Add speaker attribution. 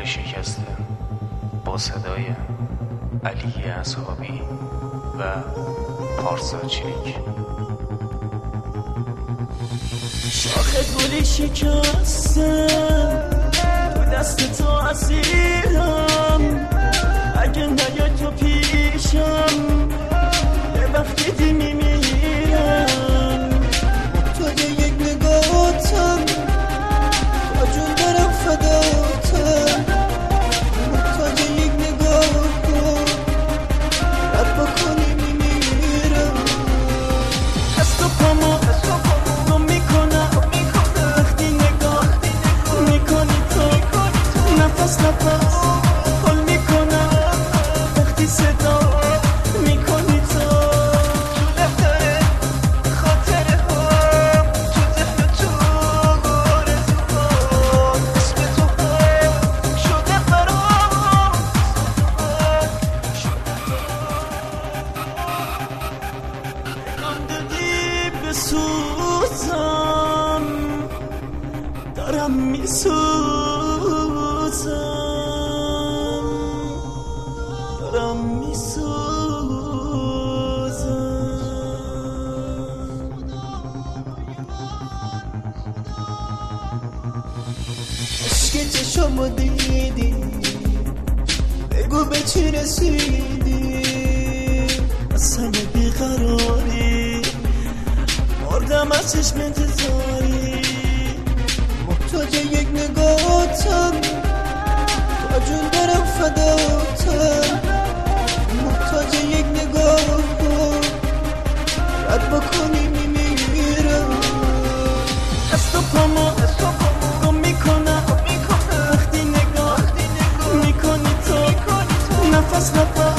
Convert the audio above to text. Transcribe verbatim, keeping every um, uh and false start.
Speaker 1: شکسته با صدای علی اصحابی و پارسا چریک.
Speaker 2: شاخه گلی شکستم تو دست تو اسیرم، اگه نیای تو پیشم یه وقتی دی میمیرم.
Speaker 3: محتاج یک نگاهتم تا جون دارم فداتم، محتاج یک نگاه کن رد بکنی میمیرم.
Speaker 2: از تو پامو گم میکنم وقتی نگاه میکنی تو، نفس نفس حل میکنم وقتی صدا میکنی تو. تو دفتر خاطره هم تو ذهن تو آرزوها، اسم تو هم شده برام نام دادی بسوزم، دارم میسوزم، دارم میسوزم.
Speaker 3: عشق چشمو دیدی بگو به چی رسیدی،
Speaker 2: اصلا بیقراری مردم از چشم انتظاری.
Speaker 3: محتاج یک نگاهتم تا جون دارم فداتم، محتاج یک نگاه کن رد بکنی میمیرم.
Speaker 2: از تو پامو گم میکنم وقتی نگاه میکنی تو، نفس نفس